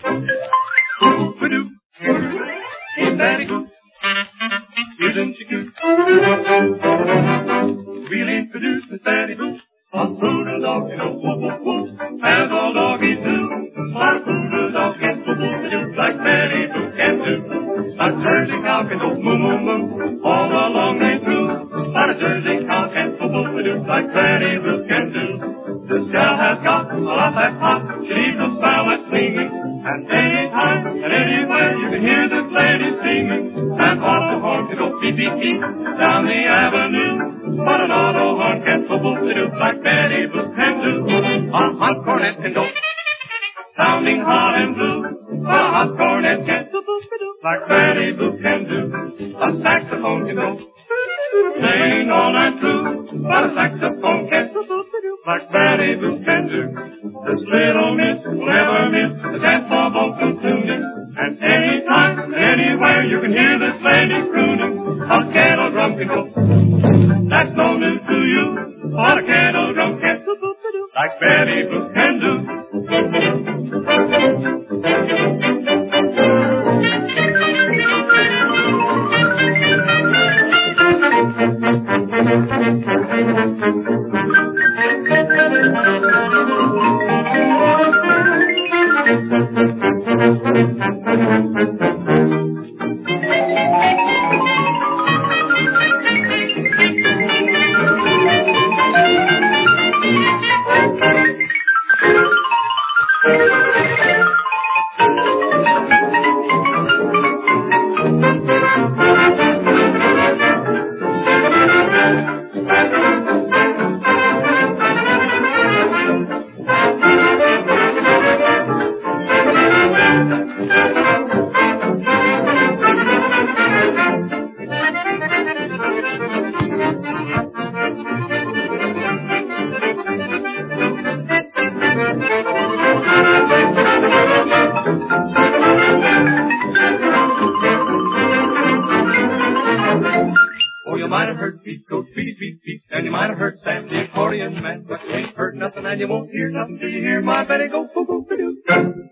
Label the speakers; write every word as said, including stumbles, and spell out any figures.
Speaker 1: Boo-ba-doo. Hey, Betty Boop. Isn't she cute? Really introduce Miss Betty Boop. A poodle dog, you know, whoop, whoop, whoop, as all doggies do. But a poodle dog can whoop, whoop, do like Betty Boop can do. A Jersey cow can go moo, moo, moo, all along they through. But a Jersey cow can whoop, whoop, do like Betty Boop can do. This gal has got a lot that's hot. She needs a spell that's singing. And anytime and anywhere you can hear this lady singing. And auto horn can go beep, beep, beep down the avenue. But an auto horn can't whoop, whoop, do like Betty Boop can do. A hot cornet can go sounding hot and blue. A hot cornet can't whoop, whoop, do like Betty Boop can do. A saxophone can go playing all night through. But a saxophone can't whoop, whoop, do like Betty Boop can do. This little miss will never miss the dance of vocal tuning. And anytime and anywhere you can hear this lady crooning. A kettle drum can go, that's no news to you. But a kettle drum can't whoop, whoop, do like Betty Boop can do. Oh, you might have heard beat goes beat, beat, beat, and you might have heard Sam the accordion man, but you ain't heard nothing and you won't hear nothing till you hear my Betty go boo, boo, boo, doo.